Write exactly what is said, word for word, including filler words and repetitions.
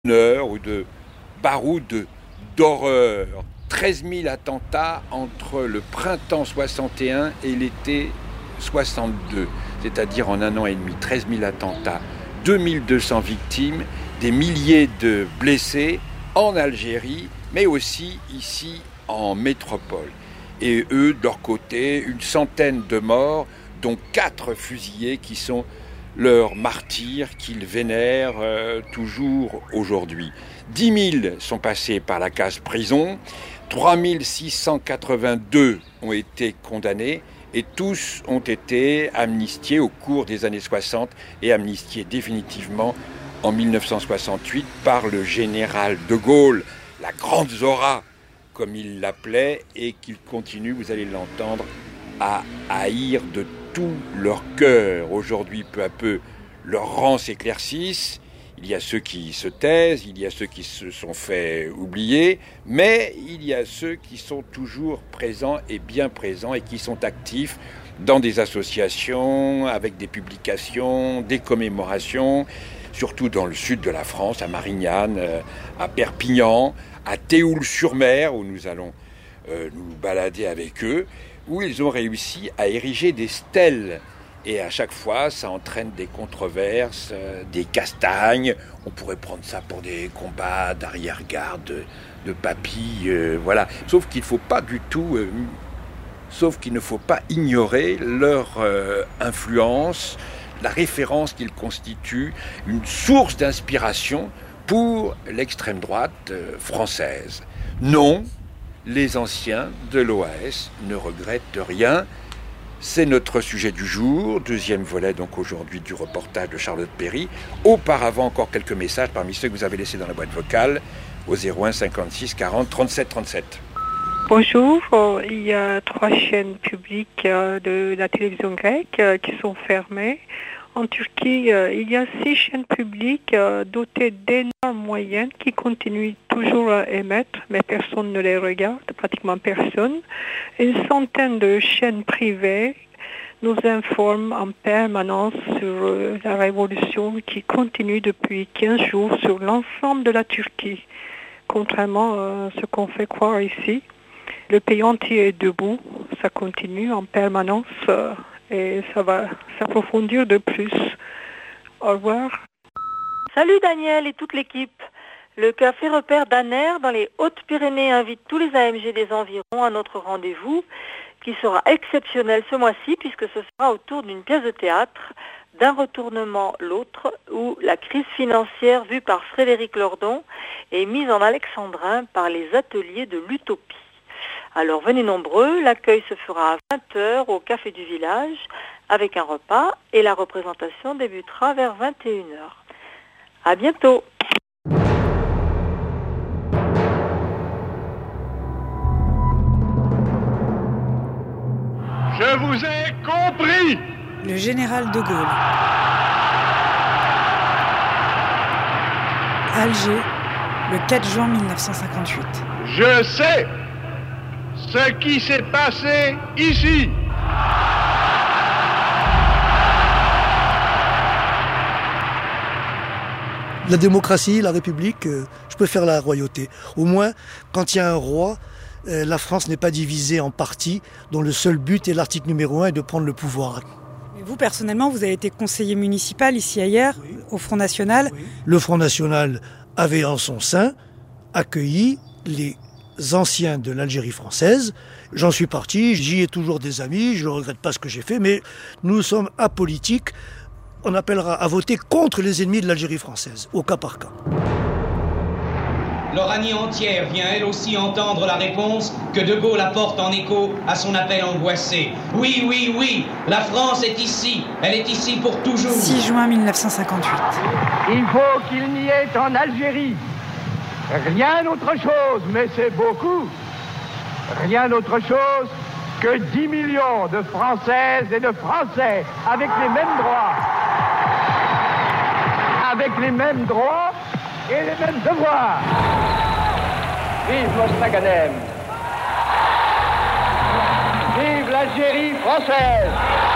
d'honneur ou de baroud d'horreur. treize mille attentats entre le printemps soixante et un et l'été soixante-deux, c'est-à-dire en un an et demi. treize mille attentats, deux mille deux cents victimes, des milliers de blessés en Algérie, mais aussi ici en métropole. Et eux, de leur côté, une centaine de morts, dont quatre fusillés qui sont leurs martyrs qu'ils vénèrent euh, toujours aujourd'hui. dix mille sont passés par la case prison, trois mille six cent quatre-vingt-deux ont été condamnés et tous ont été amnistiés au cours des années soixante et amnistiés définitivement en mille neuf cent soixante-huit par le général de Gaulle, la grande Zora, comme il l'appelait, et qu'il continue, vous allez l'entendre, à haïr de tout leur cœur. Aujourd'hui, peu à peu, leurs rangs s'éclaircissent. Il y a ceux qui se taisent, il y a ceux qui se sont fait oublier, mais il y a ceux qui sont toujours présents et bien présents et qui sont actifs dans des associations, avec des publications, des commémorations, surtout dans le sud de la France, à Marignane, à Perpignan, à Théoul-sur-Mer, où nous allons euh, nous balader avec eux, où ils ont réussi à ériger des stèles. Et à chaque fois, ça entraîne des controverses, euh, des castagnes. On pourrait prendre ça pour des combats d'arrière-garde, de, de papilles, euh, voilà. Sauf qu'il faut pas du tout, euh, sauf qu'il ne faut pas ignorer leur euh, influence, la référence qu'ils constituent, une source d'inspiration pour l'extrême droite euh, française. Non, les anciens de l'O A S ne regrettent rien. C'est notre sujet du jour, deuxième volet donc aujourd'hui du reportage de Charlotte Perry. Auparavant, encore quelques messages parmi ceux que vous avez laissés dans la boîte vocale au zéro un cinquante-six quarante trente-sept trente-sept. Bonjour, il y a trois chaînes publiques de la télévision grecque qui sont fermées. En Turquie, il y a six chaînes publiques dotées d'énormes moyens qui continuent toujours à émettre, mais personne ne les regarde, pratiquement personne. Une centaine de chaînes privées nous informent en permanence sur la révolution qui continue depuis quinze jours sur l'ensemble de la Turquie. Contrairement à ce qu'on fait croire ici, le pays entier est debout, ça continue en permanence. Et ça va s'approfondir de plus. Au revoir. Salut Daniel et toute l'équipe. Le café repère d'Aner dans les Hautes-Pyrénées invite tous les A M G des environs à notre rendez-vous qui sera exceptionnel ce mois-ci puisque ce sera autour d'une pièce de théâtre, D'un retournement l'autre, où la crise financière vue par Frédéric Lordon est mise en alexandrin par les ateliers de l'utopie. Alors venez nombreux, l'accueil se fera à vingt heures au Café du Village avec un repas et la représentation débutera vers vingt et une heures. À bientôt. Je vous ai compris. Le général de Gaulle. Alger, le quatre juin mille neuf cent cinquante-huit. Je sais ce qui s'est passé ici. La démocratie, la République, euh, je préfère la royauté. Au moins, quand il y a un roi, euh, la France n'est pas divisée en partis dont le seul but est l'article numéro un est de prendre le pouvoir. Mais vous, personnellement, vous avez été conseiller municipal ici ailleurs, oui. Au Front National. Oui. Le Front National avait en son sein accueilli les anciens de l'Algérie française. J'en suis parti, j'y ai toujours des amis, je ne regrette pas ce que j'ai fait, mais nous sommes apolitiques. On appellera à voter contre les ennemis de l'Algérie française, au cas par cas. L'Oranie entière vient elle aussi entendre la réponse que De Gaulle apporte en écho à son appel angoissé. Oui, oui, oui, la France est ici, elle est ici pour toujours. six juin mille neuf cent cinquante-huit. Il faut qu'il n'y ait en Algérie rien autre chose, mais c'est beaucoup, rien autre chose que dix millions de Françaises et de Français avec les mêmes droits, avec les mêmes droits et les mêmes devoirs. Vive Mostaganem! Vive l'Algérie française!